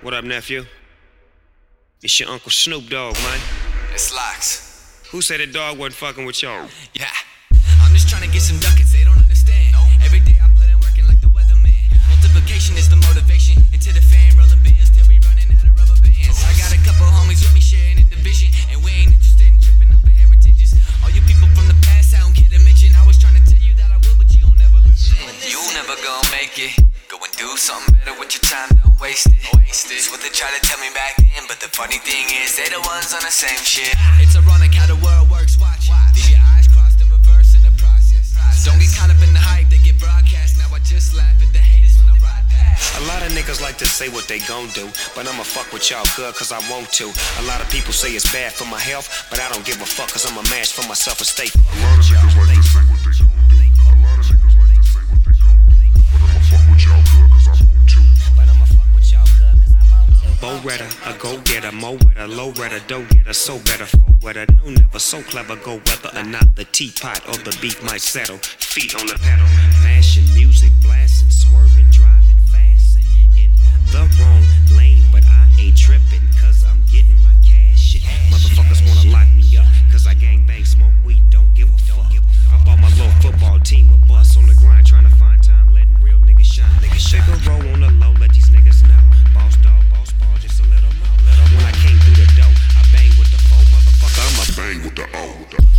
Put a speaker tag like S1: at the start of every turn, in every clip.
S1: What up, nephew? It's your Uncle Snoop Dogg, man.
S2: It's Locks.
S1: Who said the dog wasn't fucking with y'all?
S2: Yeah. I'm just trying to get some ducats, they don't understand. Every day I put in working like the weatherman. Multiplication is the motivation. Into the fan, rolling bills till we running out of rubber bands. I got a couple homies with me sharing in the vision, and we ain't interested in tripping up a heritages. All you people from the past, I don't care to mention. I was trying to tell you that I will, but you don't ever listen. You never gonna make it. Go and do something better with your time, don't waste it. That's what they try to tell me back then, but the funny thing is, they the ones on the same shit. It's ironic how the world works, watch. Leave your eyes crossed and reverse in the process. Don't get caught up in the hype that get broadcast. Now I just laugh at the haters when I ride past.
S1: A lot of niggas like to say what they gon' do, but I'ma fuck with y'all good cause I want to. A lot of people say it's bad for my health, but I don't give a fuck cause I'm a match for my self-esteem.
S3: A lot of niggas like to say what they gon' do. A lot of niggas like to say what they gon' do, but I'ma fuck with y'all good cause I want to.
S1: But I'ma fuck with y'all good cause I want to. Bo-redder, a go-getter, mo-wetter, low-redder, dough-getter, so better, fo-wetter, no never, so clever, go whether or not the teapot or the beef might settle. Feet on the pedal, mashing music, blasting, swerving, driving fast in the wrong lane, but I ain't tripping cause I'm getting my cash. Motherfuckers wanna lock me up cause I gang bang, smoke weed, don't give a fuck. I bought my little football team a bus on the grind, trying to find time, letting real niggas shine. Figaro on the low, let these niggas know. Boss dog, boss ball, just a little more. When I came through the dough, I bang with the foe, motherfucker, I'ma
S3: Bang with the O.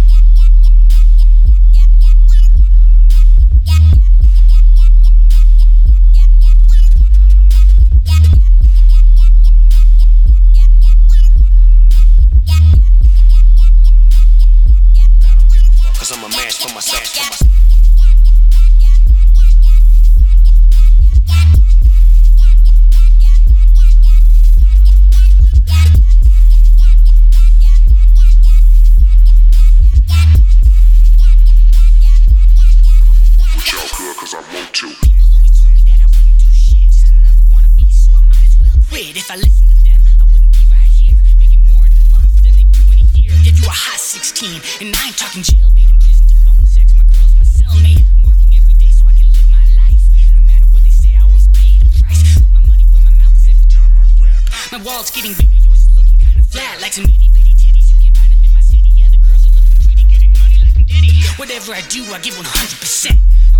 S1: cause I'm a match for myself.
S3: Cause I want to.
S4: People always told me that I wouldn't do shit. Just another wannabe, so I might as well quit. If I listened to them, I wouldn't be right here, making more in a month than they do in a year. Give you a hot 16, and I ain't talking jailbait. In prison to phone sex, my girl's my cellmate. I'm working every day so I can live my life. No matter what they say, I always pay the price. Put my money where my mouth is every time I rap. My wallet's getting bigger, yours is looking kind of flat, like some itty bitty titties. You can't find them in my city. Yeah, the girls are looking pretty, getting money like I'm Diddy. Whatever I do, I give 100%.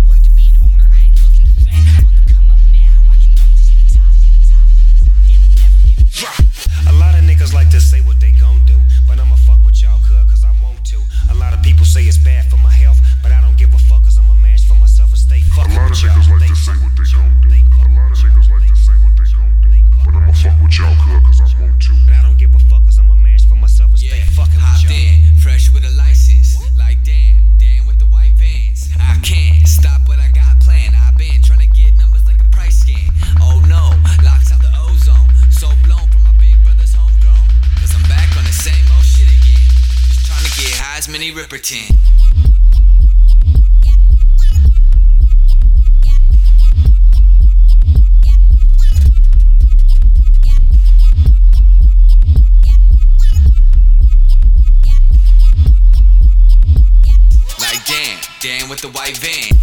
S1: A lot of niggas like to say what they gon' do, but I'ma fuck with y'all cause I want to. A lot of people say it's bad for my health, but I don't give a fuck cause I'm a match for myself and stay fucking with y'all.
S3: A lot of niggas like to say what they gon' do. A lot of niggas like to say what they gon' do, but I'ma fuck with y'all cause I want to.
S1: But I don't give a fuck cause I'm a match for myself and stay fucking with y'all.
S2: In, fresh with a license, like damn with the white vans. I can't stop what I got planned. I've been trying to get numbers like a price scan. Oh no, locks out the ozone, so blown from my big brother's homegrown. Cause I'm back on the same old shit again, just trying to get high as mini Ripperton. Like damn with the white van.